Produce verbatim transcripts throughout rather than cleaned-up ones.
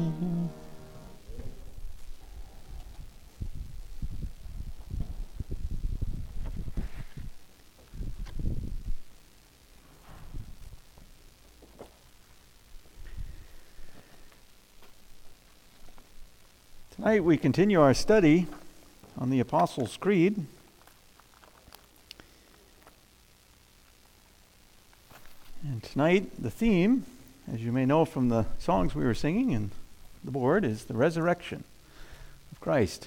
Tonight we continue our study on the Apostles' Creed. And tonight the theme, as you may know from the songs we were singing and the board, is the resurrection of Christ.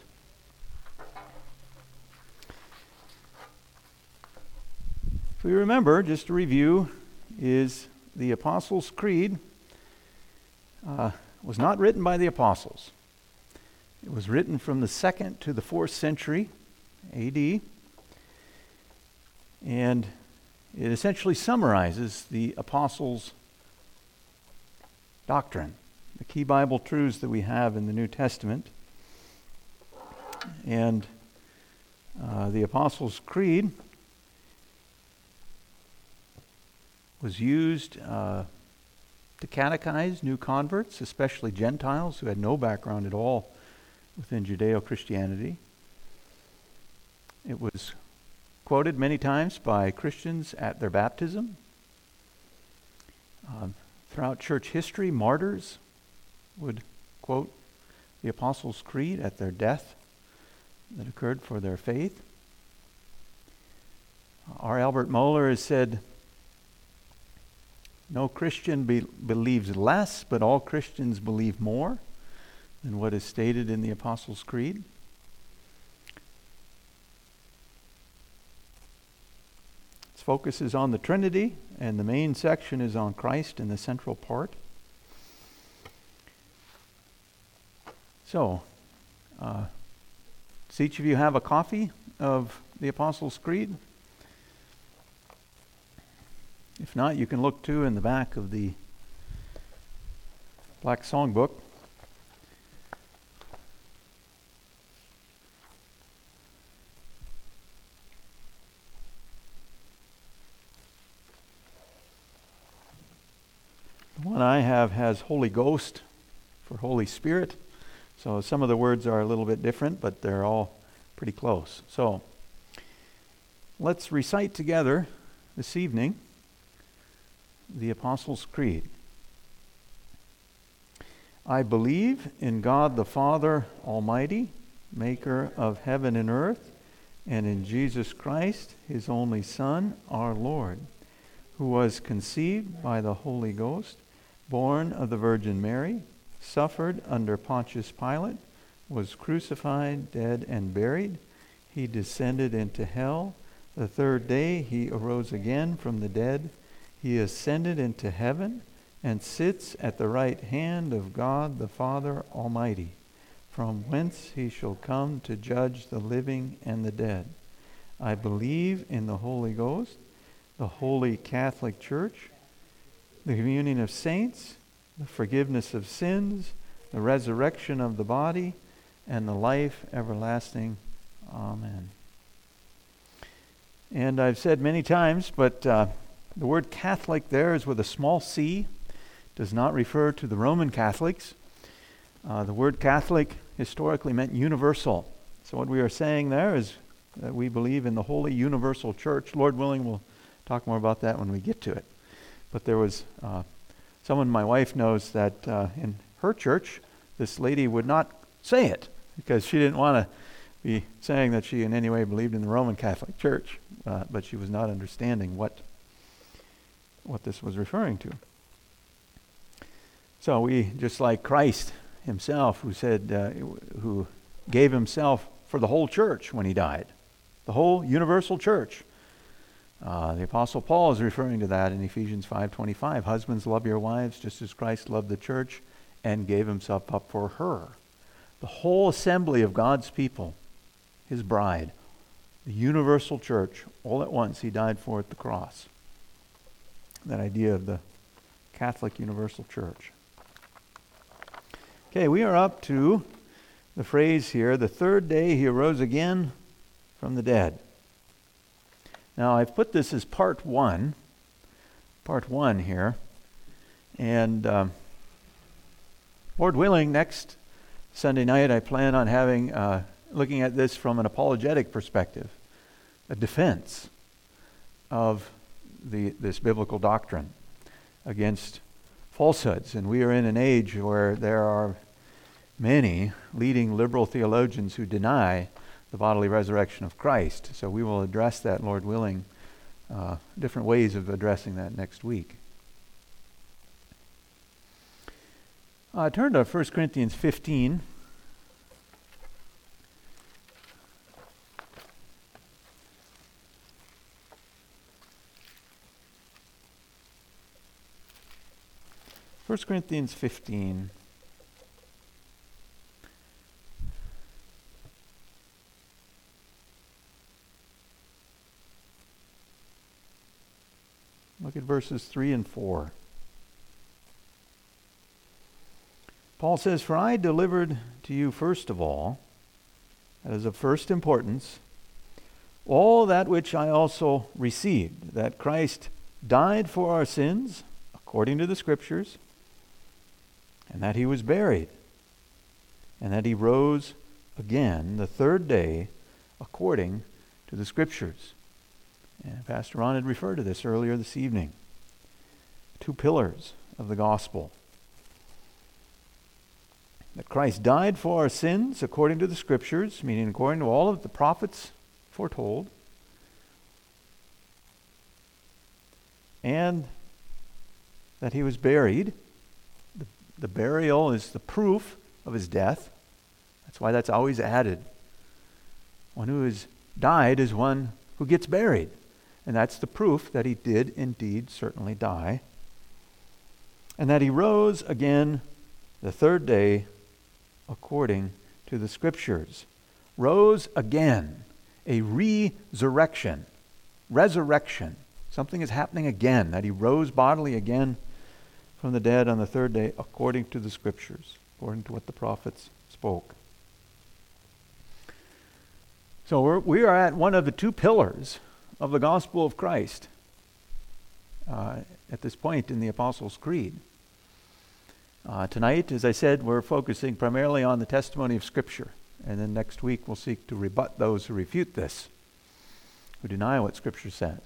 If we remember, just to review, is the Apostles' Creed uh, was not written by the apostles. It was written from the second to the fourth century A D, and it essentially summarizes the apostles' doctrine, the key Bible truths that we have in the New Testament. And uh, the Apostles' Creed was used uh, to catechize new converts, especially Gentiles who had no background at all within Judeo-Christianity. It was quoted many times by Christians at their baptism. Um, throughout church history, martyrs would quote the Apostles' Creed at their death that occurred for their faith. R. Albert Mohler has said, "No Christian be- believes less, but all Christians believe more than what is stated in the Apostles' Creed." Its focus is on the Trinity, and the main section is on Christ in the central part. So, uh, does each of you have a copy of the Apostles' Creed? If not, you can look too in the back of the Black Songbook. The one I have has Holy Ghost for Holy Spirit. So some of the words are a little bit different, but they're all pretty close. So let's recite together this evening the Apostles' Creed. I believe in God the Father Almighty, maker of heaven and earth, and in Jesus Christ, his only Son, our Lord, who was conceived by the Holy Ghost, born of the Virgin Mary, suffered under Pontius Pilate, was crucified, dead, and buried. He descended into hell. The third day he arose again from the dead. He ascended into heaven and sits at the right hand of God the Father Almighty, from whence he shall come to judge the living and the dead. I believe in the Holy Ghost, the Holy Catholic Church, the communion of saints, the forgiveness of sins, the resurrection of the body, and the life everlasting. Amen. And I've said many times, but uh, the word Catholic there is with a small c, does not refer to the Roman Catholics. Uh, the word Catholic historically meant universal. So what we are saying there is that we believe in the Holy Universal Church. Lord willing, we'll talk more about that when we get to it. But there was uh, someone my wife knows that uh, in her church, this lady would not say it because she didn't want to be saying that she in any way believed in the Roman Catholic Church, uh, but she was not understanding what what this was referring to. So we, just like Christ himself, who said, uh, who gave himself for the whole church when he died, the whole universal church. Uh, the Apostle Paul is referring to that in Ephesians five twenty-five. Husbands, love your wives just as Christ loved the church and gave himself up for her. The whole assembly of God's people, his bride, the universal church, all at once he died for at the cross. That idea of the Catholic Universal Church. Okay, we are up to the phrase here, the third day he arose again from the dead. Now, I've put this as part one, part one here, and um, Lord willing, next Sunday night I plan on having, uh, looking at this from an apologetic perspective, a defense of the this biblical doctrine against falsehoods. And we are in an age where there are many leading liberal theologians who deny the bodily resurrection of Christ. So we will address that, Lord willing, uh, different ways of addressing that next week. Uh, turn to First Corinthians fifteen. First Corinthians fifteen. Look at verses three and four. Paul says, "For I delivered to you first of all," that is of first importance, "all that which I also received, that Christ died for our sins, according to the Scriptures, and that he was buried, and that he rose again the third day, according to the Scriptures." And Pastor Ron had referred to this earlier this evening. Two pillars of the gospel. That Christ died for our sins according to the Scriptures, meaning according to all of the prophets foretold, and that he was buried. The, the burial is the proof of his death. That's why that's always added. One who has died is one who gets buried. And that's the proof that he did indeed certainly die. And that he rose again the third day according to the Scriptures. Rose again. A resurrection. Resurrection. Something is happening again. That he rose bodily again from the dead on the third day according to the Scriptures. According to what the prophets spoke. So we're, we are at one of the two pillars of the gospel of Christ uh, at this point in the Apostles' Creed. Uh, tonight, as I said, we're focusing primarily on the testimony of Scripture. And then next week we'll seek to rebut those who refute this, who deny what Scripture says.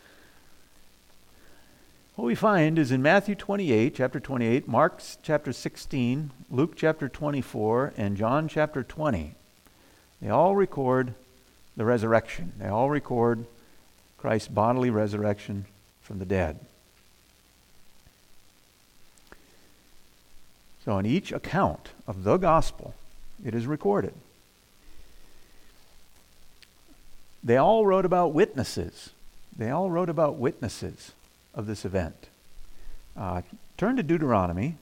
What we find is in Matthew twenty-eight, chapter twenty-eight, Mark chapter sixteen, Luke chapter twenty-four, and John chapter twenty, they all record the resurrection. They all record Christ's bodily resurrection from the dead. So in each account of the gospel, it is recorded. They all wrote about witnesses. They all wrote about witnesses of this event. Uh, turn to Deuteronomy.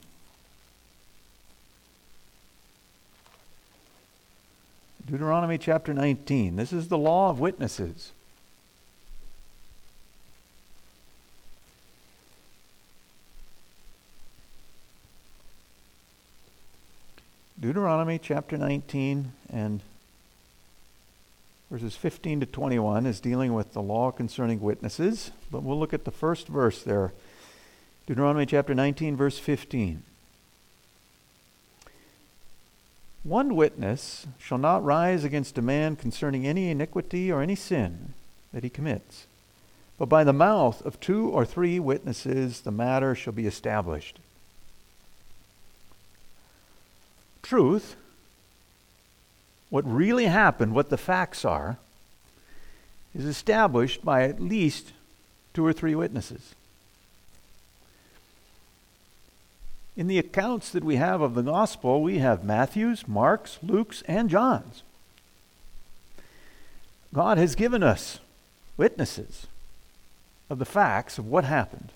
Deuteronomy chapter nineteen. This is the law of witnesses. Deuteronomy chapter nineteen and verses fifteen to twenty-one is dealing with the law concerning witnesses, but we'll look at the first verse there. Deuteronomy chapter nineteen, verse fifteen. "One witness shall not rise against a man concerning any iniquity or any sin that he commits, but by the mouth of two or three witnesses the matter shall be established." Truth, what really happened, what the facts are, is established by at least two or three witnesses. In the accounts that we have of the gospel, we have Matthew's, Mark's, Luke's, and John's. God has given us witnesses of the facts of what happened.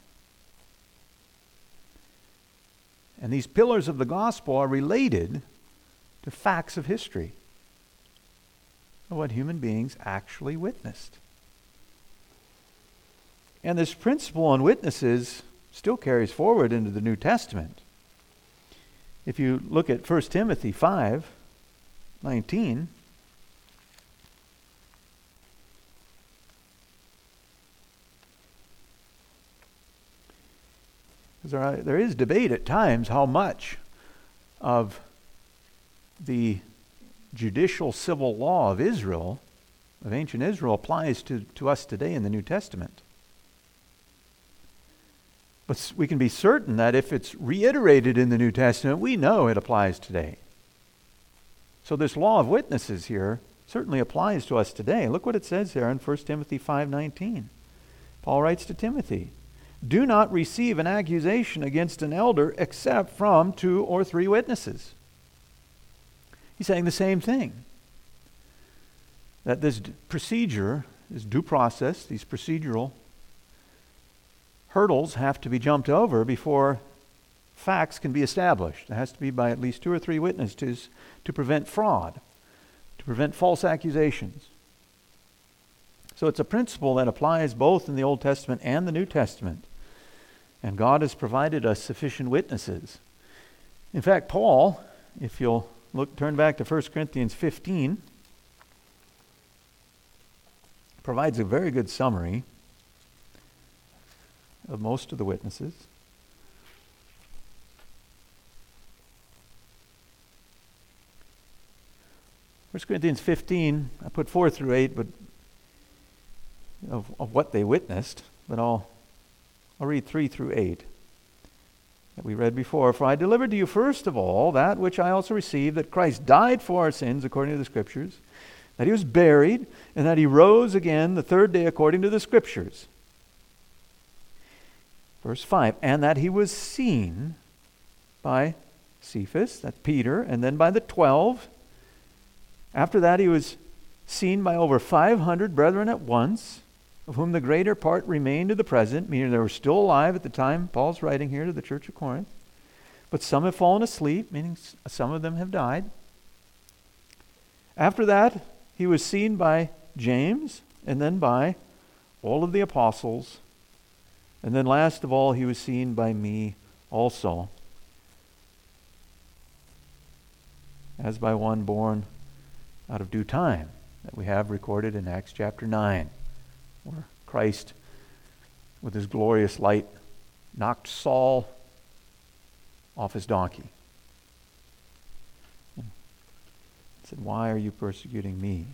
And these pillars of the gospel are related to facts of history, of what human beings actually witnessed. And this principle on witnesses still carries forward into the New Testament. If you look at First Timothy five nineteen, There, are, there is debate at times how much of the judicial civil law of Israel, of ancient Israel, applies to, to us today in the New Testament. But we can be certain that if it's reiterated in the New Testament, we know it applies today. So this law of witnesses here certainly applies to us today. Look what it says here in First Timothy five nineteen. Paul writes to Timothy, "Do not receive an accusation against an elder except from two or three witnesses." He's saying the same thing. That this procedure, this due process, these procedural hurdles have to be jumped over before facts can be established. It has to be by at least two or three witnesses to prevent fraud, to prevent false accusations. So it's a principle that applies both in the Old Testament and the New Testament. And God has provided us sufficient witnesses. In fact, Paul, if you'll look, turn back to First Corinthians fifteen, provides a very good summary of most of the witnesses. First Corinthians fifteen, I put four through eight, but of, of what they witnessed, but I'll I'll read three through eight that we read before. "For I delivered to you first of all that which I also received, that Christ died for our sins according to the Scriptures, that he was buried, and that he rose again the third day according to the Scriptures." Verse five, "And that he was seen by Cephas," that's Peter, "and then by the twelve. After that he was seen by over five hundred brethren at once, of whom the greater part remain to the present," meaning they were still alive at the time Paul's writing here to the church of Corinth. "But some have fallen asleep," meaning some of them have died. "After that he was seen by James, and then by all of the apostles. And then last of all, he was seen by me also, as by one born out of due time," that we have recorded in Acts chapter nine, where Christ, with his glorious light, knocked Saul off his donkey. And said, "Why are you persecuting me?"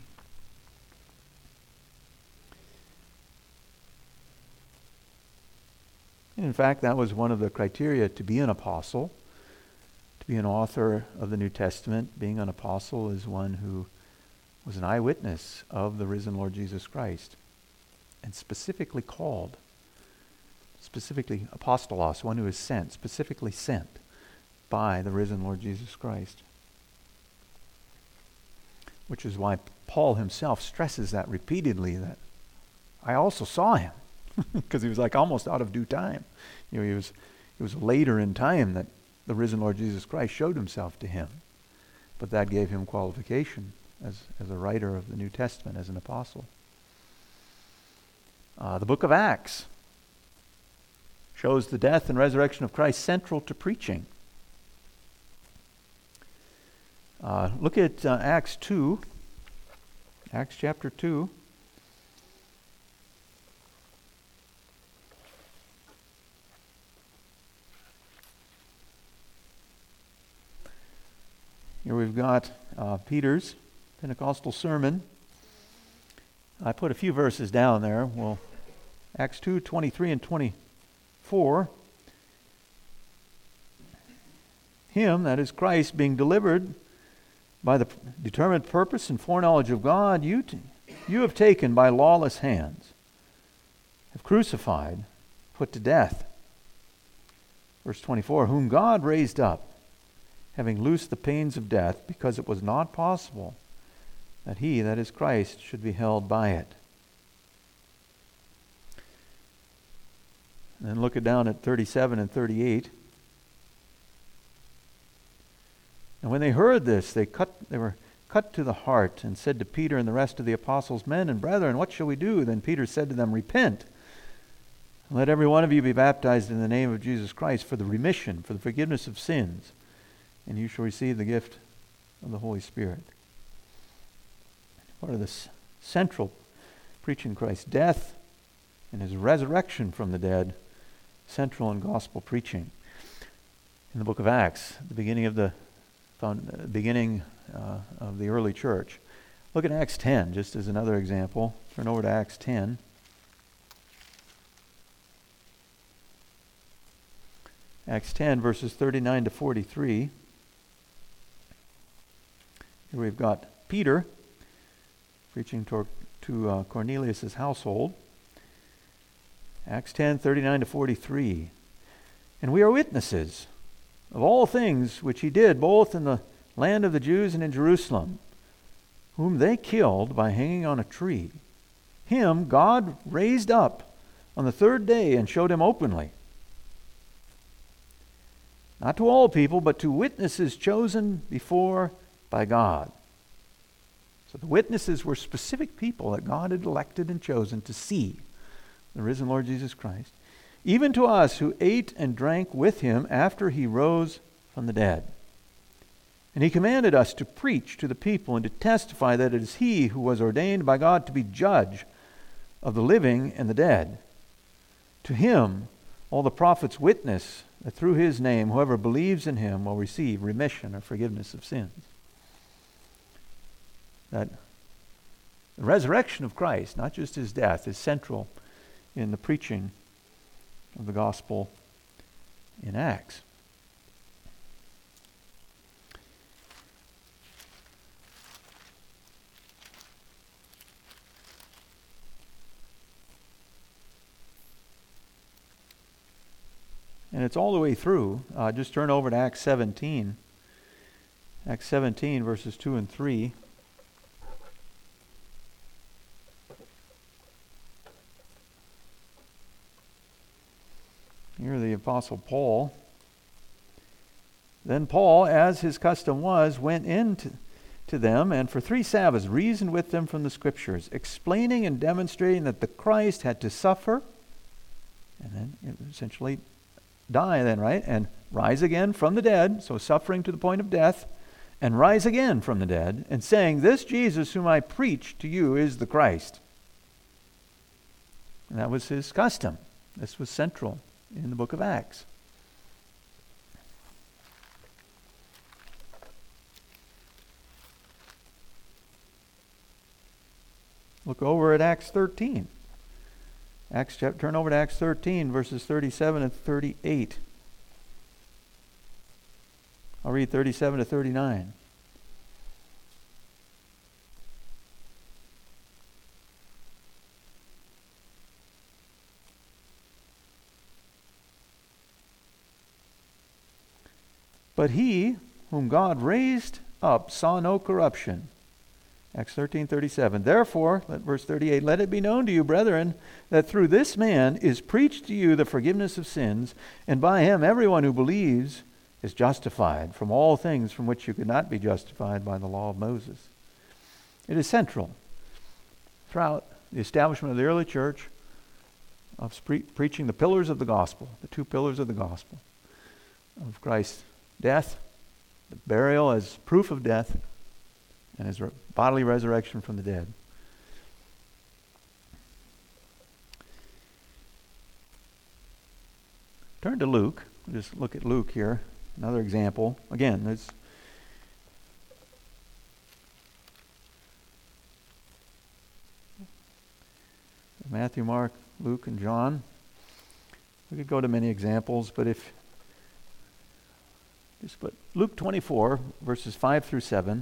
And in fact, that was one of the criteria to be an apostle, to be an author of the New Testament. Being an apostle is one who was an eyewitness of the risen Lord Jesus Christ, and specifically called, specifically apostolos, one who is sent, specifically sent by the risen Lord Jesus Christ. Which is why Paul himself stresses that repeatedly, that I also saw him. Because he was like almost out of due time. You know, he was it was later in time that the risen Lord Jesus Christ showed himself to him. But that gave him qualification as, as a writer of the New Testament, as an apostle. Uh, the book of Acts shows the death and resurrection of Christ central to preaching. Uh, look at uh, Acts two, Acts chapter two. Here we've got uh, Peter's Pentecostal sermon. I put a few verses down there. Well, Acts two, twenty-three and twenty-four. "Him," that is Christ, "being delivered by the determined purpose and foreknowledge of God, you, t- you have taken by lawless hands, have crucified, put to death." Verse twenty-four, "Whom God raised up, having loosed the pains of death, because it was not possible that he," that is Christ, "should be held by it." And then look it down at thirty-seven and thirty-eight. "And when they heard this, they cut they were cut to the heart, and said to Peter and the rest of the apostles, 'Men and brethren, what shall we do?' Then Peter said to them, 'Repent, and let every one of you be baptized in the name of Jesus Christ for the remission, for the forgiveness of sins, and you shall receive the gift of the Holy Spirit.'" Part of this central preaching Christ's death and his resurrection from the dead, central in gospel preaching. In the book of Acts, at the beginning of the found uh, beginning uh, of the early church. Look at Acts ten, just as another example. Turn over to Acts ten. Acts ten, verses thirty-nine to forty-three. Here we've got Peter preaching to, to uh, Cornelius' household. Acts ten, thirty-nine to forty-three. And we are witnesses of all things which he did, both in the land of the Jews and in Jerusalem, whom they killed by hanging on a tree. Him God raised up on the third day and showed him openly, not to all people, but to witnesses chosen before by God. So the witnesses were specific people that God had elected and chosen to see the risen Lord Jesus Christ, even to us who ate and drank with him after he rose from the dead. And he commanded us to preach to the people and to testify that it is he who was ordained by God to be judge of the living and the dead. To him all the prophets witness that through his name whoever believes in him will receive remission or forgiveness of sins. That the resurrection of Christ, not just his death, is central in the preaching of the gospel in Acts. And it's all the way through. Uh, just turn over to Acts seventeen. Acts seventeen, verses two and three. Here the Apostle Paul. Then Paul, as his custom was, went in to, to them, and for three Sabbaths reasoned with them from the Scriptures, explaining and demonstrating that the Christ had to suffer, and then essentially die then, right? And rise again from the dead, so suffering to the point of death, and rise again from the dead, and saying, this Jesus whom I preach to you is the Christ. And that was his custom. This was central in the book of Acts. Look over at Acts thirteen. Acts, turn over to Acts thirteen, verses thirty-seven and thirty-eight. I'll read thirty-seven to thirty-nine. But he whom God raised up saw no corruption. Acts thirteen thirty-seven. Therefore, let, verse thirty-eight, let it be known to you, brethren, that through this man is preached to you the forgiveness of sins, and by him everyone who believes is justified from all things from which you could not be justified by the law of Moses. It is central throughout the establishment of the early church of pre- preaching the pillars of the gospel, the two pillars of the gospel, of Christ's death, the burial as proof of death, and his re- bodily resurrection from the dead. Turn to Luke. We'll just look at Luke here. Another example. Again, there's Matthew, Mark, Luke, and John. We could go to many examples, but if just put Luke twenty-four, verses five through seven.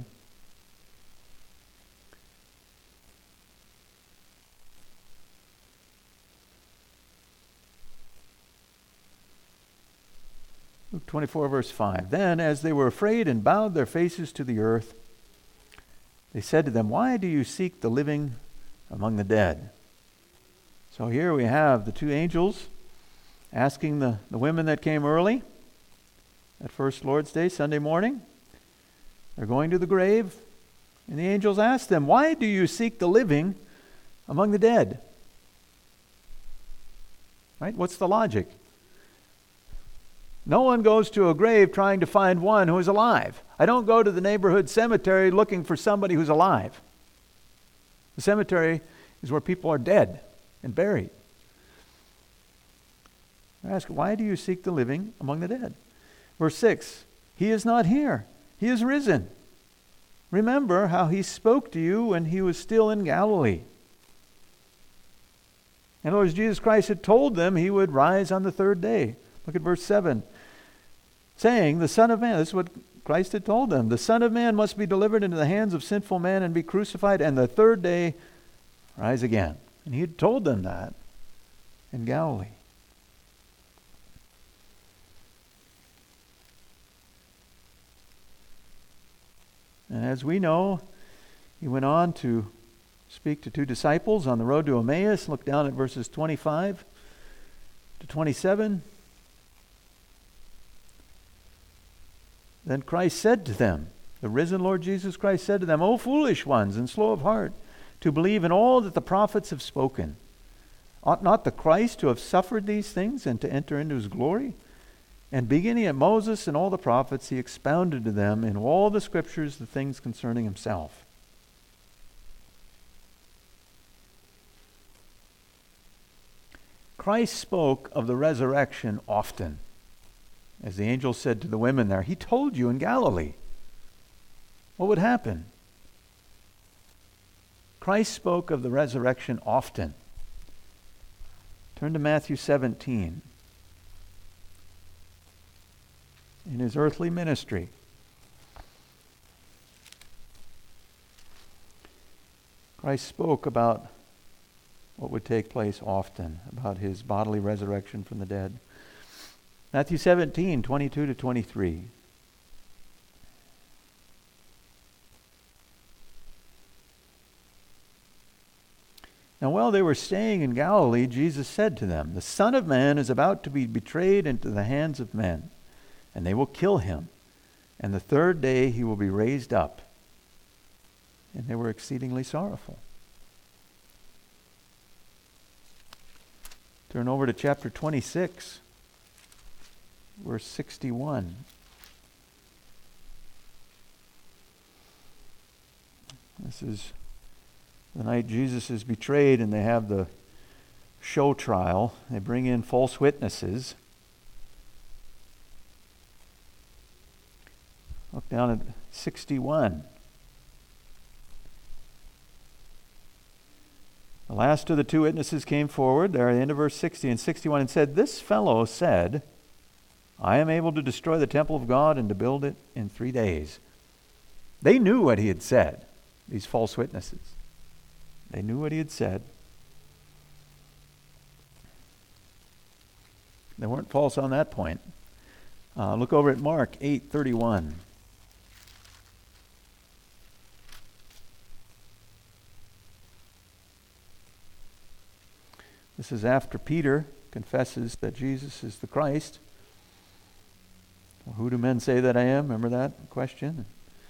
Luke twenty-four, verse five. Then, as they were afraid and bowed their faces to the earth, they said to them, why do you seek the living among the dead? So here we have the two angels asking the, the women that came early at first Lord's Day, Sunday morning. They're going to the grave, and the angels ask them, why do you seek the living among the dead? Right? What's the logic? No one goes to a grave trying to find one who is alive. I don't go to the neighborhood cemetery looking for somebody who's alive. The cemetery is where people are dead and buried. I ask, why do you seek the living among the dead? Verse six, he is not here. He is risen. Remember how he spoke to you when he was still in Galilee. In other words, Jesus Christ had told them he would rise on the third day. Look at verse seven. Saying, the Son of Man, this is what Christ had told them, the Son of Man must be delivered into the hands of sinful men and be crucified, and the third day rise again. And he had told them that in Galilee. And as we know, he went on to speak to two disciples on the road to Emmaus. Look down at verses twenty-five to twenty-seven. Then Christ said to them, the risen Lord Jesus Christ said to them, O foolish ones and slow of heart, to believe in all that the prophets have spoken. Ought not the Christ to have suffered these things and to enter into his glory? And beginning at Moses and all the prophets, he expounded to them in all the scriptures the things concerning himself. Christ spoke of the resurrection often. As the angel said to the women there, he told you in Galilee what would happen. Christ spoke of the resurrection often. Turn to Matthew seventeen. In his earthly ministry, Christ spoke about what would take place often, about his bodily resurrection from the dead. Matthew seventeen, twenty-two to twenty-three. Now while they were staying in Galilee, Jesus said to them, the Son of Man is about to be betrayed into the hands of men, and they will kill him, and the third day he will be raised up. And they were exceedingly sorrowful. Turn over to chapter twenty-six, verse sixty-one. This is the night Jesus is betrayed, and they have the show trial. They bring in false witnesses. Look down at sixty-one. The last of the two witnesses came forward, there at the end of verse sixty and sixty-one, and said, this fellow said, I am able to destroy the temple of God and to build it in three days. They knew what he had said, these false witnesses. They knew what he had said. They weren't false on that point. Uh, look over at Mark eight thirty-one. This is after Peter confesses that Jesus is the Christ. Well, who do men say that I am? Remember that question?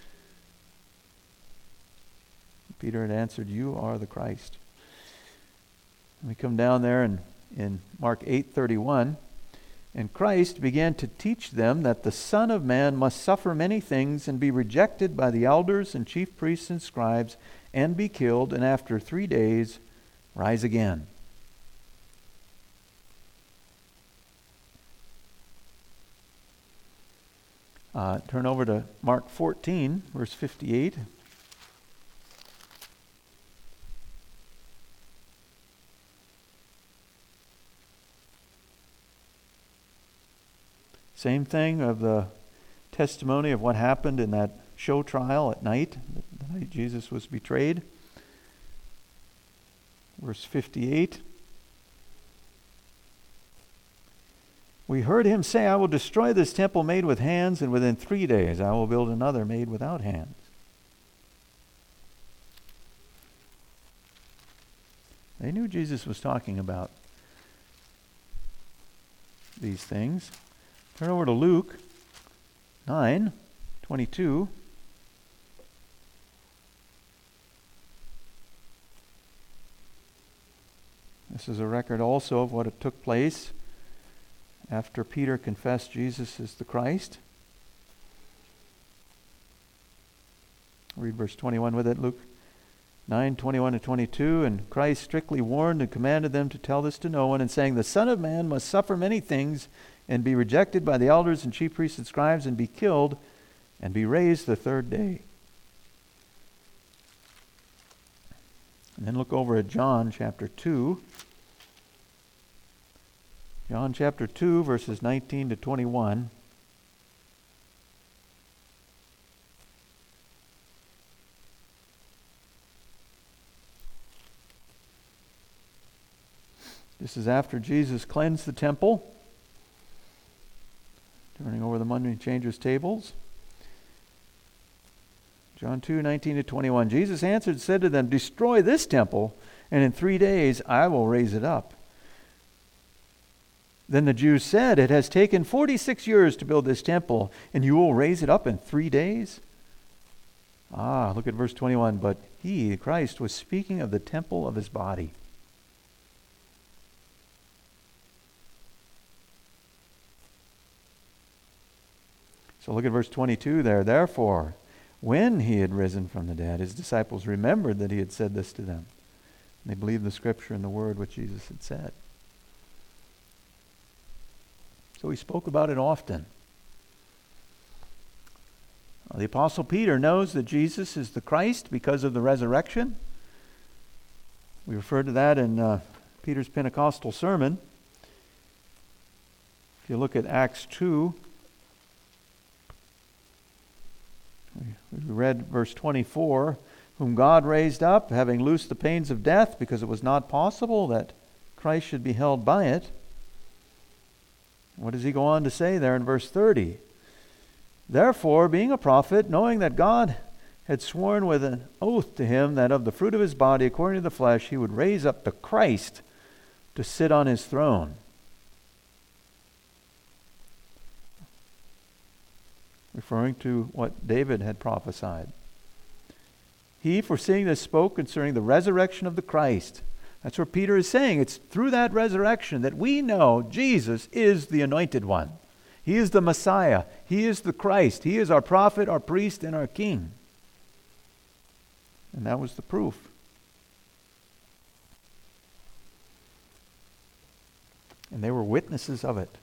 Peter had answered, you are the Christ. And we come down there in, in Mark eight thirty-one. And Christ began to teach them that the Son of Man must suffer many things and be rejected by the elders and chief priests and scribes and be killed, and after three days rise again. Uh, turn over to Mark fourteen, verse fifty-eight. Same thing of the testimony of what happened in that show trial at night, the night Jesus was betrayed. Verse fifty-eight. We heard him say, I will destroy this temple made with hands, and within three days I will build another made without hands. They knew Jesus was talking about these things. Turn over to Luke nine twenty-two. This is a record also of what it took place after Peter confessed Jesus is the Christ. Read verse twenty-one with it, Luke nine twenty-one to twenty-two. And Christ strictly warned and commanded them to tell this to no one, and saying, the Son of Man must suffer many things and be rejected by the elders and chief priests and scribes and be killed, and be raised the third day. And then look over at John chapter two. John chapter two, verses nineteen to twenty-one. This is after Jesus cleansed the temple, turning over the money changers' tables. John two, nineteen to twenty-one. Jesus answered and said to them, "Destroy this temple, and in three days I will raise it up." Then the Jews said, "It has taken forty-six years to build this temple, and you will raise it up in three days?" Ah, look at verse twenty-one. But he, Christ, was speaking of the temple of his body. So look at verse twenty-two there. Therefore, when he had risen from the dead, his disciples remembered that he had said this to them. They believed the scripture and the word which Jesus had said. So he spoke about it often. The Apostle Peter knows that Jesus is the Christ because of the resurrection. We refer to that in uh, Peter's Pentecostal sermon. If you look at Acts two, we read verse twenty-four, whom God raised up, having loosed the pains of death, because it was not possible that Christ should be held by it. What does he go on to say there in verse thirty? Therefore, being a prophet, knowing that God had sworn with an oath to him that of the fruit of his body, according to the flesh, he would raise up the Christ to sit on his throne. Referring to what David had prophesied. He, foreseeing this, spoke concerning the resurrection of the Christ. That's what Peter is saying. It's through that resurrection that we know Jesus is the anointed one. He is the Messiah. He is the Christ. He is our prophet, our priest, and our king. And that was the proof. And they were witnesses of it.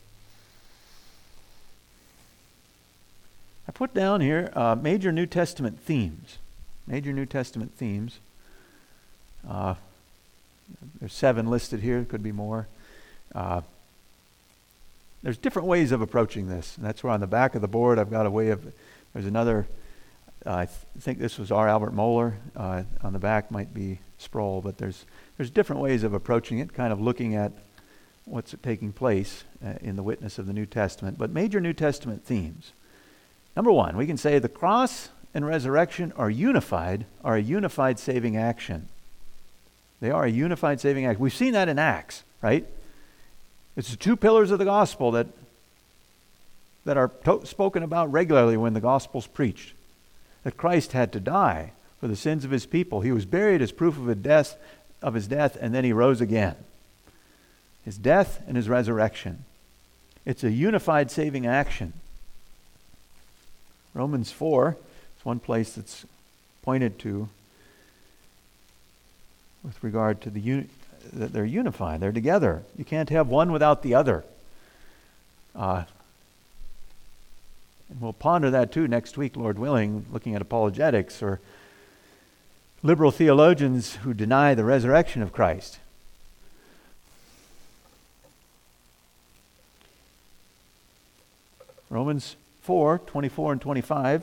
I put down here uh, major New Testament themes. Major New Testament themes. Uh, there's seven listed here. There could be more. Uh, there's different ways of approaching this. And that's where on the back of the board I've got a way of... There's another... Uh, I th- think this was R. Albert Mohler. Uh, on the back might be Sproul. But there's there's different ways of approaching it, kind of looking at what's taking place uh, in the witness of the New Testament. But major New Testament themes. Number one, we can say the cross and resurrection are unified, are a unified saving action. They are a unified saving action. We've seen that in Acts, right? It's the two pillars of the gospel that, that are to- spoken about regularly when the gospel's preached. That Christ had to die for the sins of his people. He was buried as proof of his death, of his death, and then he rose again. His death and his resurrection. It's a unified saving action. Romans four is one place that's pointed to with regard to the uni- that they're unified. They're together. You can't have one without the other. Uh, and we'll ponder that too next week, Lord willing, looking at apologetics or liberal theologians who deny the resurrection of Christ. Romans four, twenty-four and twenty-five.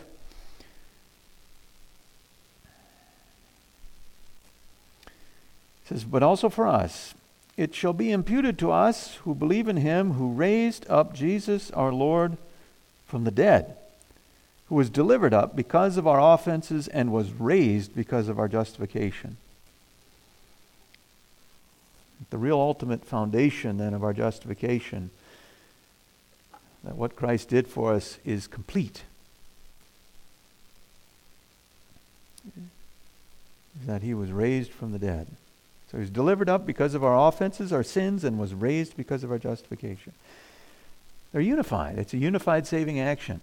It says, but also for us, it shall be imputed to us who believe in him who raised up Jesus our Lord from the dead, who was delivered up because of our offenses and was raised because of our justification. The real ultimate foundation then of our justification, that what Christ did for us is complete. That he was raised from the dead. So he was delivered up because of our offenses, our sins, and was raised because of our justification. They're unified. It's a unified saving action.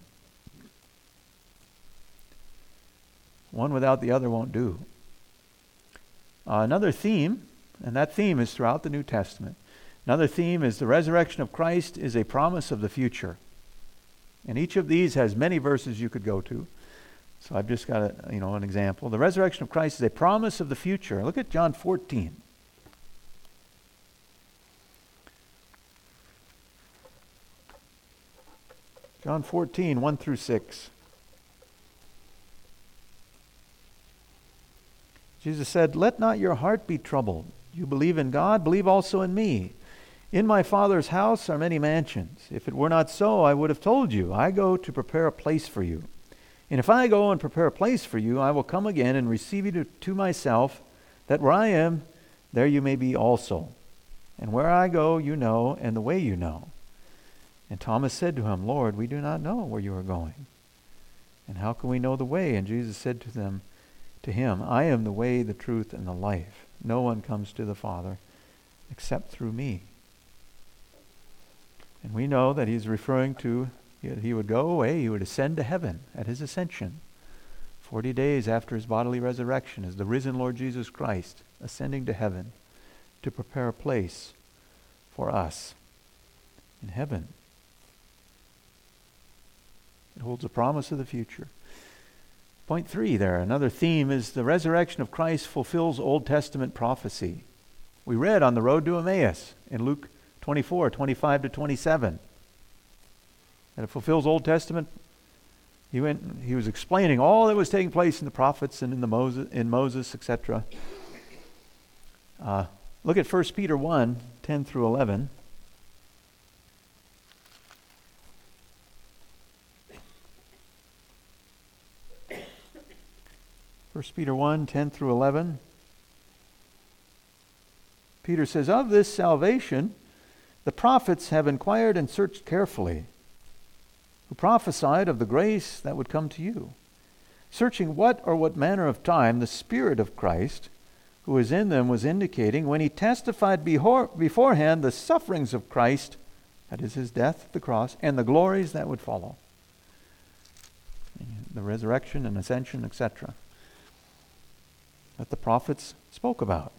One without the other won't do. Uh, another theme, and that theme is throughout the New Testament. Another theme is the resurrection of Christ is a promise of the future. And each of these has many verses you could go to. So I've just got a, you know, an example. The resurrection of Christ is a promise of the future. Look at John fourteen. John fourteen, one through six. Jesus said, "Let not your heart be troubled. You believe in God, believe also in me. In my Father's house are many mansions. If it were not so, I would have told you. I go to prepare a place for you. And if I go and prepare a place for you, I will come again and receive you to, to myself, that where I am, there you may be also. And where I go, you know, and the way you know." And Thomas said to him, "Lord, we do not know where you are going. And how can we know the way?" And Jesus said to them, to him, "I am the way, the truth, and the life. No one comes to the Father except through me." And we know that he's referring to, he would go away, he would ascend to heaven at his ascension. Forty days after his bodily resurrection is the risen Lord Jesus Christ ascending to heaven to prepare a place for us in heaven. It holds a promise of the future. Point three there, another theme is the resurrection of Christ fulfills Old Testament prophecy. We read on the road to Emmaus in Luke twenty-four, twenty-five to twenty-seven. And it fulfills Old Testament. He went. He was explaining all that was taking place in the prophets and in the Moses, in Moses, et cetera. Uh, look at First Peter one, ten through eleven. First Peter one, ten through eleven. Peter says, "Of this salvation the prophets have inquired and searched carefully, who prophesied of the grace that would come to you, searching what or what manner of time the Spirit of Christ, who is in them, was indicating when he testified before, beforehand the sufferings of Christ, that is his death at the cross, and the glories that would follow." The resurrection and ascension, et cetera, that the prophets spoke about.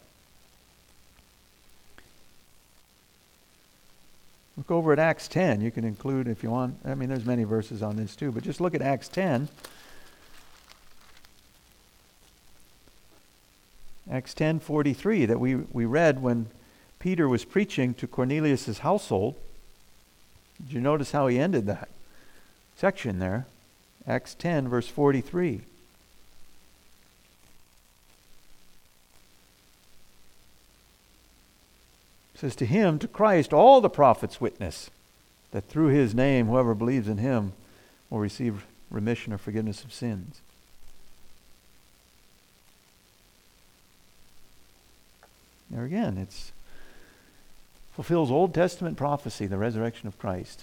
Look over at Acts ten. You can include, if you want, I mean, there's many verses on this too, but just look at Acts ten. Acts ten forty-three that we, we read when Peter was preaching to Cornelius' household. Did you notice how he ended that section there? Acts ten, verse forty-three. It says, "To him, to Christ, all the prophets witness that through his name, whoever believes in him will receive remission or forgiveness of sins." There again, it's fulfills Old Testament prophecy, the resurrection of Christ.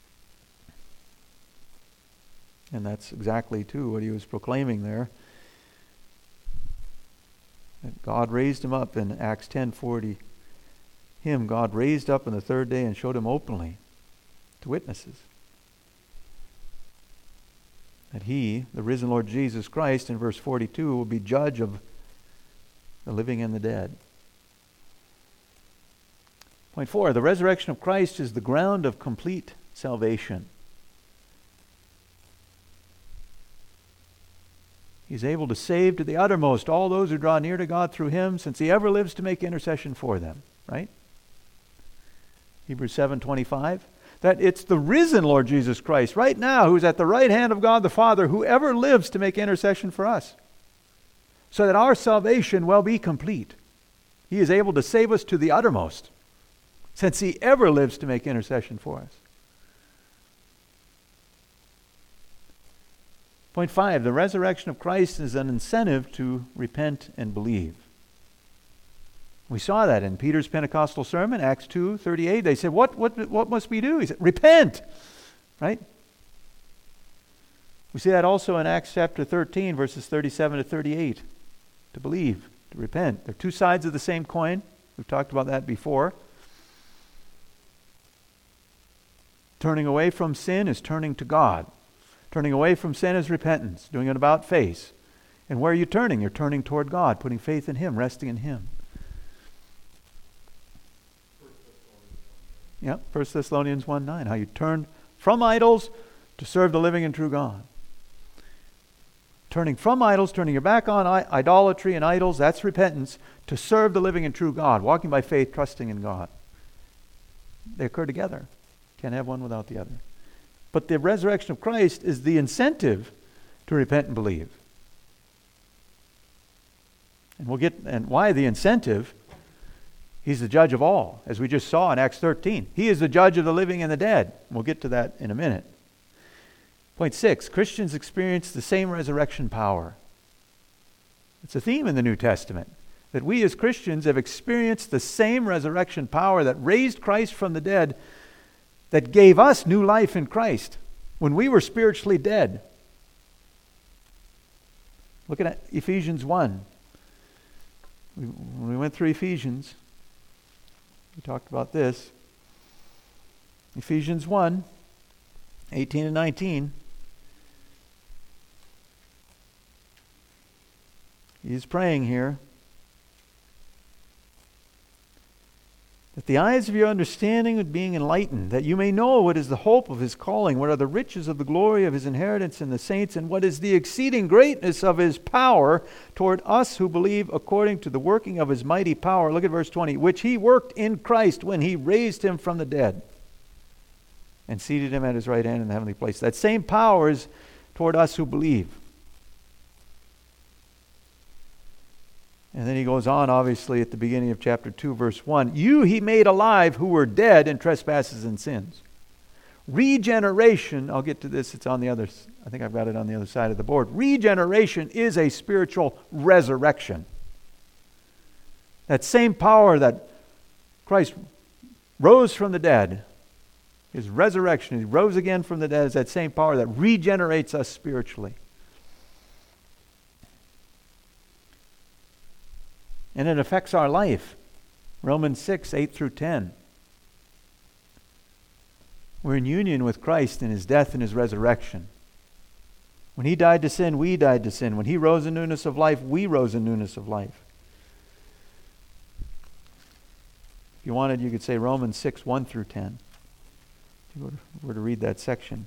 And that's exactly, too, what he was proclaiming there. That God raised him up in Acts ten forty. Him God raised up on the third day and showed him openly to witnesses. That he, the risen Lord Jesus Christ, in verse forty-two, will be judge of the living and the dead. Point four, the resurrection of Christ is the ground of complete salvation. He's able to save to the uttermost all those who draw near to God through him, since he ever lives to make intercession for them. Right? Hebrews seven twenty-five. That it's the risen Lord Jesus Christ right now who's at the right hand of God the Father, who ever lives to make intercession for us, so that our salvation will be complete. He is able to save us to the uttermost, since he ever lives to make intercession for us. Point five, the resurrection of Christ is an incentive to repent and believe. We saw that in Peter's Pentecostal sermon, Acts two thirty-eight. They said, what, what, what must we do? He said, repent. Right? We see that also in Acts chapter thirteen, verses thirty-seven to thirty-eight. To believe, to repent. They're two sides of the same coin. We've talked about that before. Turning away from sin is turning to God. Turning away from sin is repentance, doing it about face. And where are you turning? You're turning toward God, putting faith in him, resting in him. Yeah, First Thessalonians one nine, how you turn from idols to serve the living and true God. Turning from idols, turning your back on I- idolatry and idols, that's repentance, to serve the living and true God, walking by faith, trusting in God. They occur together. Can't have one without the other. But the resurrection of Christ is the incentive to repent and believe. And we'll get, and why the incentive? He's the judge of all, as we just saw in Acts thirteen. He is the judge of the living and the dead. We'll get to that in a minute. Point six, Christians experience the same resurrection power. It's a theme in the New Testament, that we as Christians have experienced the same resurrection power that raised Christ from the dead, that gave us new life in Christ when we were spiritually dead. Look at Ephesians one. We, when we went through Ephesians, we talked about this. Ephesians one, eighteen and nineteen. He's praying here that the eyes of your understanding are being enlightened, that you may know what is the hope of his calling, what are the riches of the glory of his inheritance in the saints, and what is the exceeding greatness of his power toward us who believe, according to the working of his mighty power. Look at verse twenty, which he worked in Christ when he raised him from the dead and seated him at his right hand in the heavenly place. That same power is toward us who believe. And then he goes on, obviously, at the beginning of chapter two, verse one. You he made alive who were dead in trespasses and sins. Regeneration, I'll get to this, it's on the other, I think I've got it on the other side of the board. Regeneration is a spiritual resurrection. That same power that Christ rose from the dead, his resurrection, he rose again from the dead, is that same power that regenerates us spiritually. And it affects our life. Romans six, eight through ten. We're in union with Christ in his death and his resurrection. When he died to sin, we died to sin. When he rose in newness of life, we rose in newness of life. If you wanted, you could say Romans six, one through ten. If you were to, were to read that section.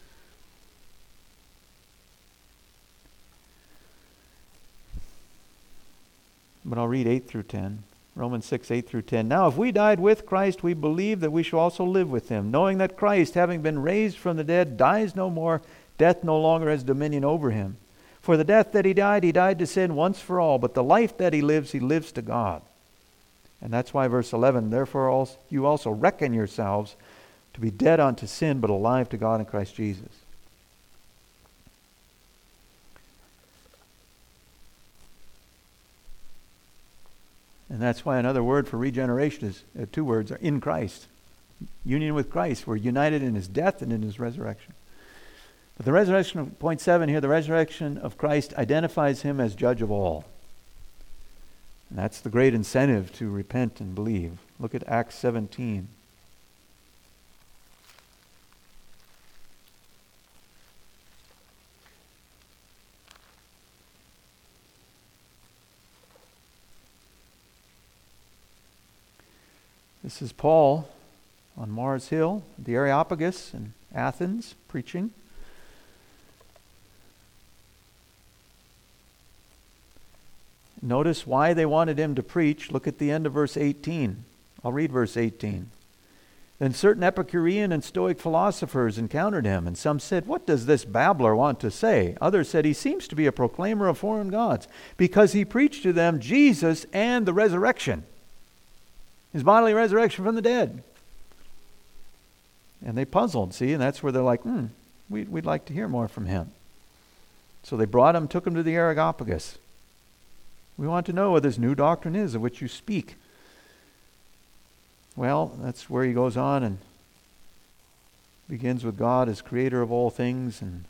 But I'll read eight through ten. Romans six, eight through ten. Now if we died with Christ, we believe that we shall also live with him, knowing that Christ, having been raised from the dead, dies no more. Death no longer has dominion over him. For the death that he died, he died to sin once for all. But the life that he lives, he lives to God. And that's why verse eleven, therefore also, you also reckon yourselves to be dead unto sin, but alive to God in Christ Jesus. And that's why another word for regeneration is, uh, two words, are in Christ. Union with Christ. We're united in his death and in his resurrection. But the resurrection of point seven here, the resurrection of Christ identifies him as judge of all. And that's the great incentive to repent and believe. Look at Acts seventeen. This is Paul on Mars Hill, the Areopagus in Athens, preaching. Notice why they wanted him to preach. Look at the end of verse eighteen. I'll read verse eighteen. Then certain Epicurean and Stoic philosophers encountered him, and some said, what does this babbler want to say? Others said, he seems to be a proclaimer of foreign gods, because he preached to them Jesus and the resurrection. His bodily resurrection from the dead. And they puzzled, see, and that's where they're like, hmm, we, we'd like to hear more from him. So they brought him, took him to the Areopagus. We want to know what this new doctrine is of which you speak. Well, that's where he goes on and begins with God as creator of all things. And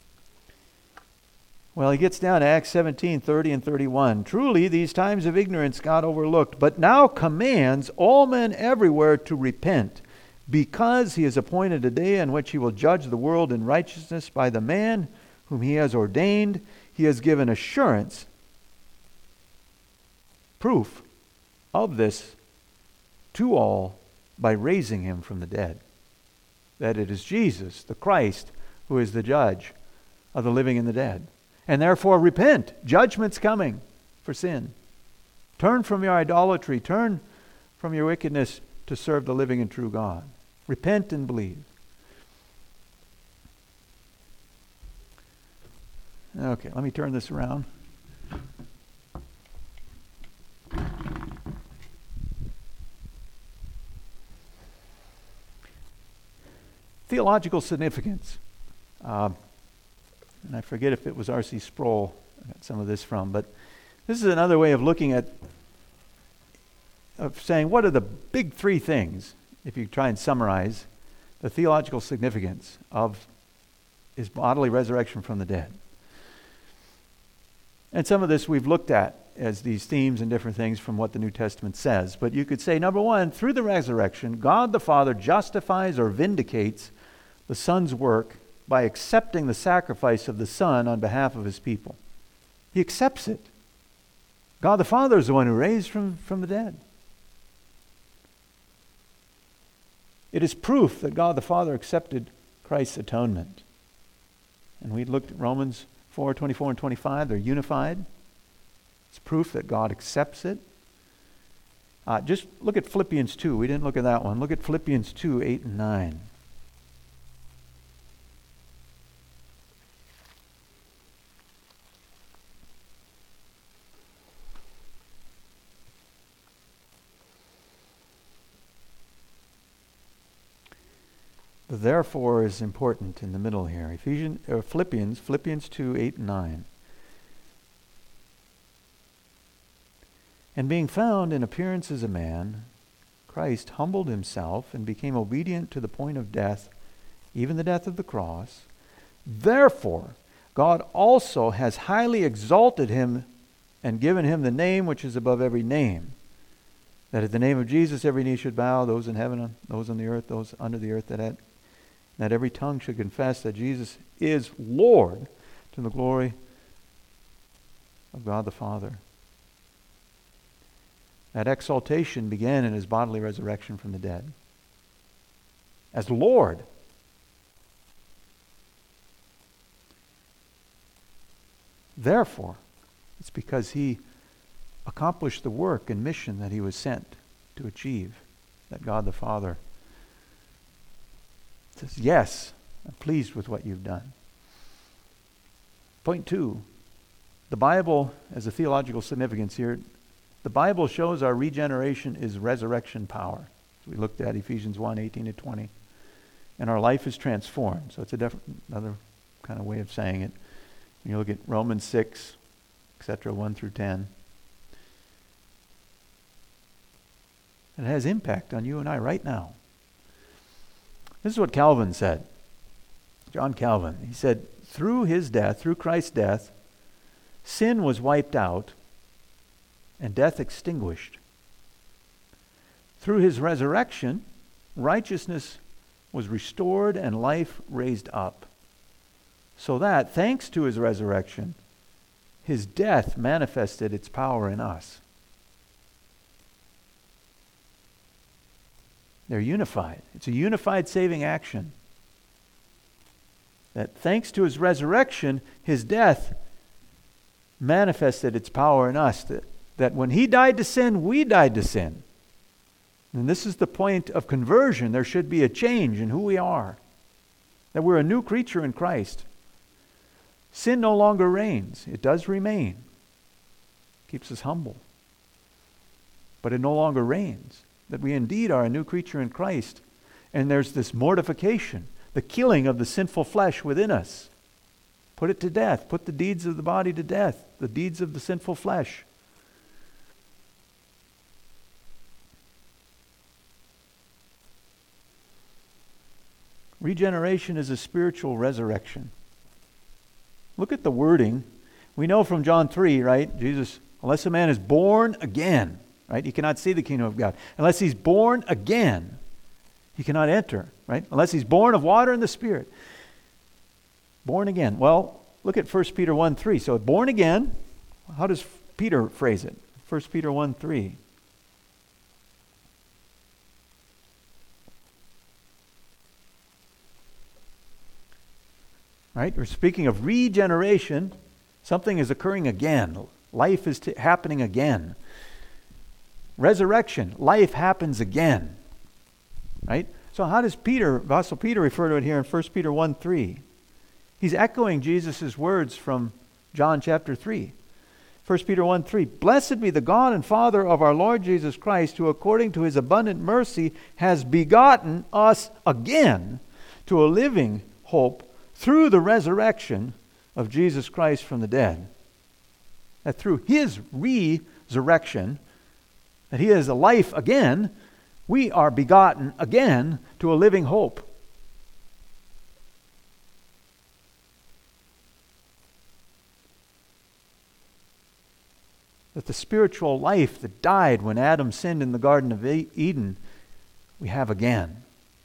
well, he gets down to Acts seventeen, thirty and thirty-one. Truly, these times of ignorance God overlooked, but now commands all men everywhere to repent, because he has appointed a day in which he will judge the world in righteousness by the man whom he has ordained. He has given assurance, proof of this to all by raising him from the dead. That it is Jesus, the Christ, who is the judge of the living and the dead. And therefore repent. Judgment's coming for sin. Turn from your idolatry. Turn from your wickedness to serve the living and true God. Repent and believe. Okay, let me turn this around. Theological significance. Uh, and I forget if it was R C Sproul I got some of this from, but this is another way of looking at, of saying, what are the big three things, if you try and summarize the theological significance of his bodily resurrection from the dead. And some of this we've looked at as these themes and different things from what the New Testament says. But you could say, number one, through the resurrection, God the Father justifies or vindicates the Son's work by accepting the sacrifice of the Son on behalf of his people. He accepts it. God the Father is the one who raised from, from the dead. It is proof that God the Father accepted Christ's atonement. And we looked at Romans four, twenty-four and twenty-five. They're unified. It's proof that God accepts it. Uh, just look at Philippians two. We didn't look at that one. Look at Philippians two, eight and nine. The therefore is important in the middle here. Ephesians, or Philippians, Philippians two, eight and nine. And being found in appearance as a man, Christ humbled himself and became obedient to the point of death, even the death of the cross. Therefore, God also has highly exalted him and given him the name which is above every name, that at the name of Jesus every knee should bow, those in heaven, those on the earth, those under the earth, that at, that every tongue should confess that Jesus is Lord, to the glory of God the Father. That exaltation began in his bodily resurrection from the dead. As Lord. Therefore, it's because he accomplished the work and mission that he was sent to achieve, that God the Father says, yes, I'm pleased with what you've done. Point two, the Bible, as a theological significance here, the Bible shows our regeneration is resurrection power. So we looked at Ephesians one, eighteen to twenty. And our life is transformed. So it's a different, another kind of way of saying it. When you look at Romans six, et cetera, one through ten. It has impact on you and I right now. This is what Calvin said. John Calvin. He said, through his death, through Christ's death, sin was wiped out and death extinguished. Through his resurrection, righteousness was restored and life raised up. So that, thanks to his resurrection, his death manifested its power in us. They're unified. It's a unified saving action. That thanks to his resurrection, his death manifested its power in us. That, that when he died to sin, we died to sin. And this is the point of conversion. There should be a change in who we are. That we're a new creature in Christ. Sin no longer reigns. It does remain. Keeps us humble. But it no longer reigns. That we indeed are a new creature in Christ. And there's this mortification, the killing of the sinful flesh within us. Put it to death. Put the deeds of the body to death. The deeds of the sinful flesh. Regeneration is a spiritual resurrection. Look at the wording. We know from John three, right? Jesus, unless a man is born again, right? He cannot see the kingdom of God. Unless he's born again, he cannot enter, right? Unless he's born of water and the Spirit. Born again. Well, look at First Peter one three. So born again, how does Peter phrase it? First Peter one three. Right? We're speaking of regeneration. Something is occurring again. Life is t- happening again. Resurrection. Life happens again. Right? So how does Peter, Apostle Peter, refer to it here in First Peter one three? He's echoing Jesus' words from John chapter three. First Peter one three, Blessed be the God and Father of our Lord Jesus Christ, who according to his abundant mercy has begotten us again to a living hope through the resurrection of Jesus Christ from the dead. That through his resurrection, that he is alive again, we are begotten again to a living hope. That the spiritual life that died when Adam sinned in the Garden of Eden, we have again.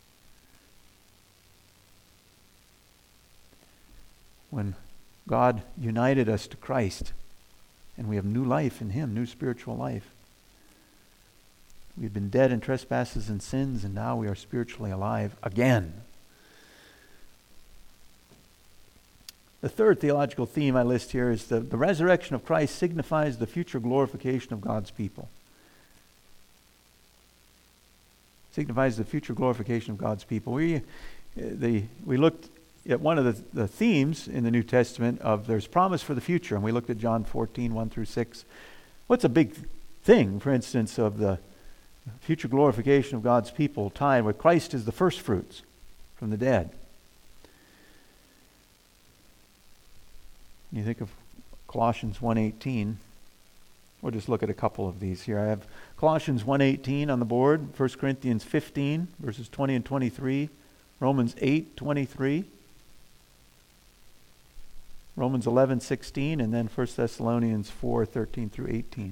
When God united us to Christ, and we have new life in him, new spiritual life. We've been dead in trespasses and sins, and now we are spiritually alive again. The third theological theme I list here is the, the resurrection of Christ signifies the future glorification of God's people. Signifies the future glorification of God's people. We, the, we looked at one of the, the themes in the New Testament of there's promise for the future, and we looked at John fourteen, one through six. What's a big thing, for instance, of the future glorification of God's people tied with Christ is the first fruits from the dead? You think of Colossians one eighteen. We'll just look at a couple of these here. I have Colossians one eighteen on the board, First Corinthians fifteen, verses twenty and twenty-three, Romans eight twenty-three, Romans eleven sixteen, and then First Thessalonians four thirteen through eighteen.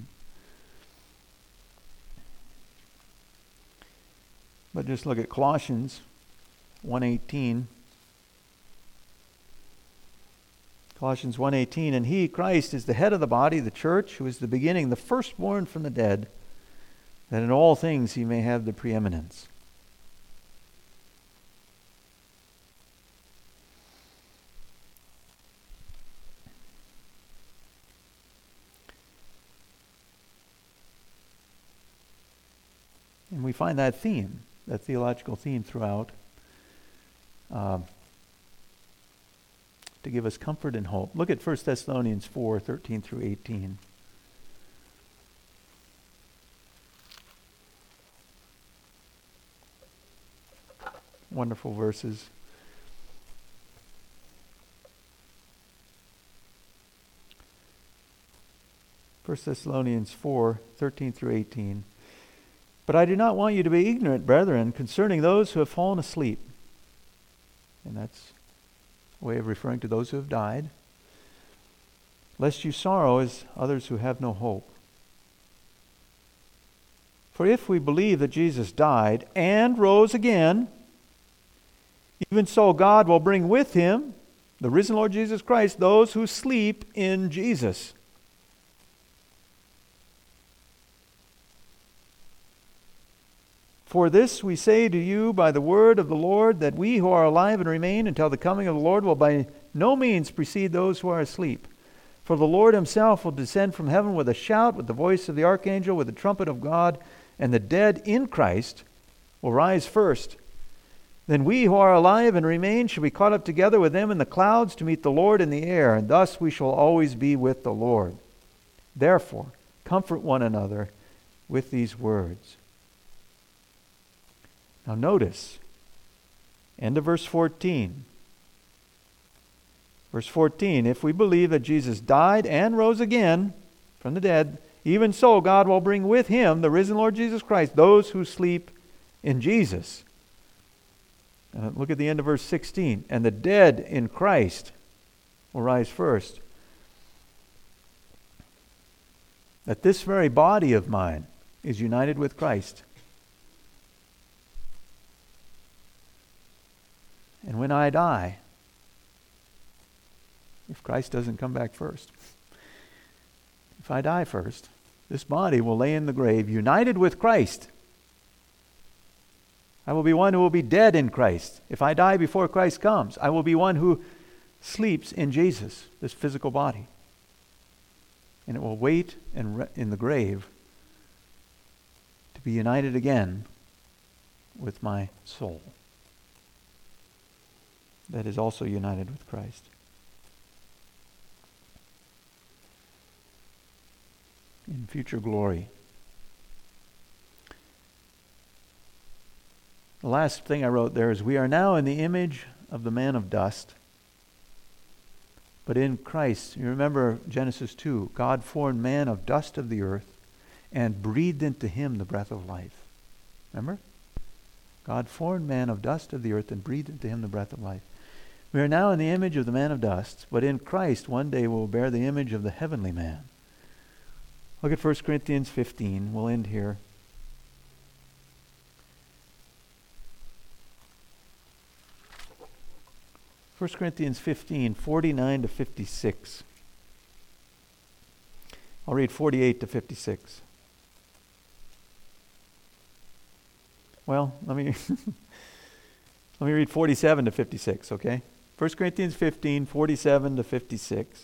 But just look at Colossians one eighteen. Colossians one eighteen, and he, Christ, is the head of the body, the church, who is the beginning, the firstborn from the dead, that in all things he may have the preeminence. And we find that theme, that theological theme throughout, uh, to give us comfort and hope. Look at First Thessalonians four thirteen through eighteen. Wonderful verses. First Thessalonians four thirteen through eighteen. But I do not want you to be ignorant, brethren, concerning those who have fallen asleep. And that's a way of referring to those who have died. Lest you sorrow as others who have no hope. For if we believe that Jesus died and rose again, even so God will bring with him, the risen Lord Jesus Christ, those who sleep in Jesus. For this we say to you by the word of the Lord, that we who are alive and remain until the coming of the Lord will by no means precede those who are asleep. For the Lord himself will descend from heaven with a shout, with the voice of the archangel, with the trumpet of God, and the dead in Christ will rise first. Then we who are alive and remain shall be caught up together with them in the clouds to meet the Lord in the air, and thus we shall always be with the Lord. Therefore, comfort one another with these words. Now notice, end of verse fourteen. Verse fourteen, if we believe that Jesus died and rose again from the dead, even so God will bring with him, the risen Lord Jesus Christ, those who sleep in Jesus. And look at the end of verse sixteen. And the dead in Christ will rise first. That this very body of mine is united with Christ. And when I die, if Christ doesn't come back first, if I die first, this body will lay in the grave united with Christ. I will be one who will be dead in Christ. If I die before Christ comes, I will be one who sleeps in Jesus, this physical body. And it will wait in, re- in the grave to be united again with my soul that is also united with Christ. In future glory. The last thing I wrote there is, we are now in the image of the man of dust, but in Christ. You remember Genesis two, God formed man of dust of the earth and breathed into him the breath of life. Remember? God formed man of dust of the earth and breathed into him the breath of life. We are now in the image of the man of dust, but in Christ one day we'll bear the image of the heavenly man. Look at First Corinthians fifteen. We'll end here. First Corinthians fifteen, forty-nine to fifty-six. I'll read forty-eight to fifty-six. Well, let me let me read forty-seven to fifty-six, okay? First Corinthians fifteen, forty-seven to fifty-six.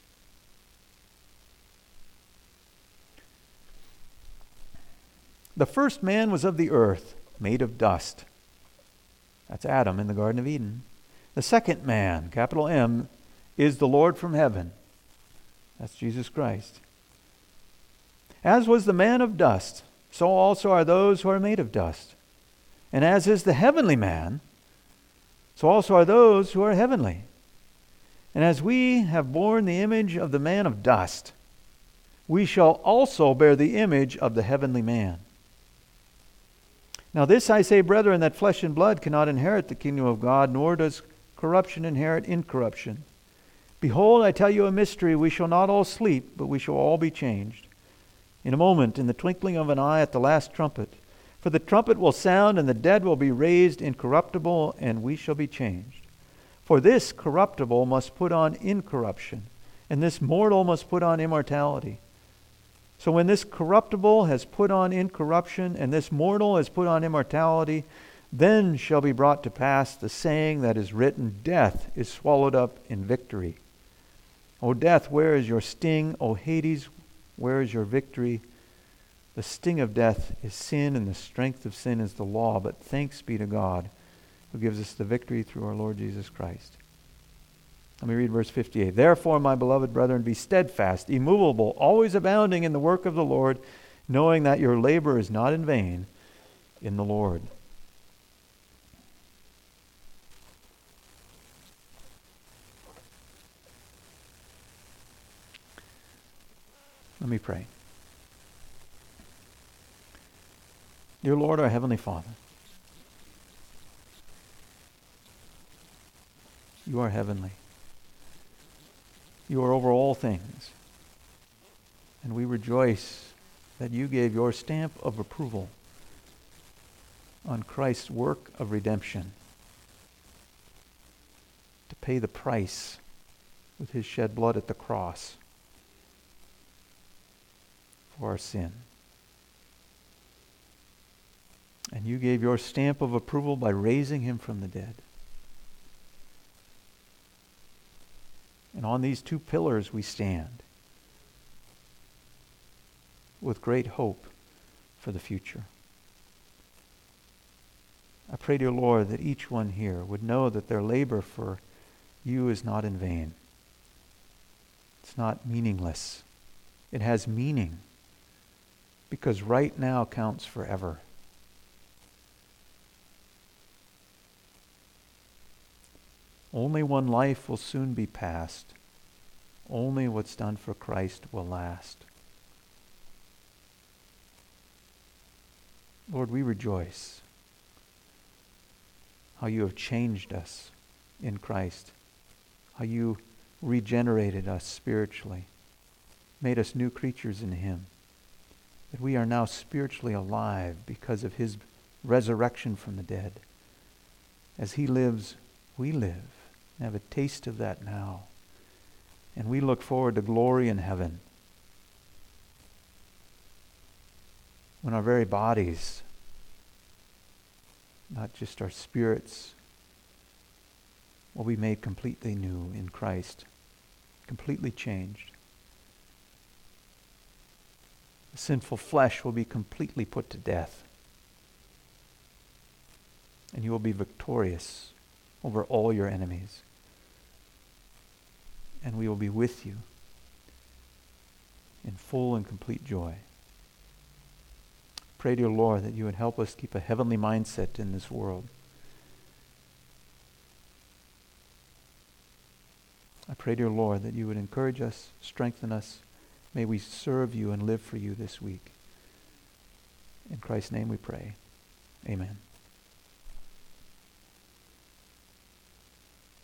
The first man was of the earth, made of dust. That's Adam in the Garden of Eden. The second man, capital M, is the Lord from heaven. That's Jesus Christ. As was the man of dust, so also are those who are made of dust. And as is the heavenly man, so also are those who are heavenly. And as we have borne the image of the man of dust, we shall also bear the image of the heavenly man. Now this I say, brethren, that flesh and blood cannot inherit the kingdom of God, nor does corruption inherit incorruption. Behold, I tell you a mystery. We shall not all sleep, but we shall all be changed. In a moment, in the twinkling of an eye, at the last trumpet. For the trumpet will sound, and the dead will be raised incorruptible, and we shall be changed. For this corruptible must put on incorruption, and this mortal must put on immortality. So when this corruptible has put on incorruption, and this mortal has put on immortality, then shall be brought to pass the saying that is written, death is swallowed up in victory. O death, where is your sting? O Hades, where is your victory? The sting of death is sin, and the strength of sin is the law. But thanks be to God, who gives us the victory through our Lord Jesus Christ. Let me read verse fifty-eight. Therefore, my beloved brethren, be steadfast, immovable, always abounding in the work of the Lord, knowing that your labor is not in vain in the Lord. Let me pray. Dear Lord, our Heavenly Father, you are heavenly. You are over all things. And we rejoice that you gave your stamp of approval on Christ's work of redemption to pay the price with his shed blood at the cross for our sin. And you gave your stamp of approval by raising him from the dead. And on these two pillars we stand with great hope for the future. I pray, dear Lord, that each one here would know that their labor for you is not in vain. It's not meaningless. It has meaning because right now counts forever. Only one life will soon be passed. Only what's done for Christ will last. Lord, we rejoice how you have changed us in Christ, how you regenerated us spiritually, made us new creatures in him, that we are now spiritually alive because of his resurrection from the dead. As he lives, we live. Have a taste of that now. And we look forward to glory in heaven, when our very bodies, not just our spirits, will be made completely new in Christ, completely changed. The sinful flesh will be completely put to death. And you will be victorious over all your enemies. And we will be with you in full and complete joy. Pray, dear Lord, that you would help us keep a heavenly mindset in this world. I pray, dear Lord, that you would encourage us, strengthen us. May we serve you and live for you this week. In Christ's name we pray. Amen.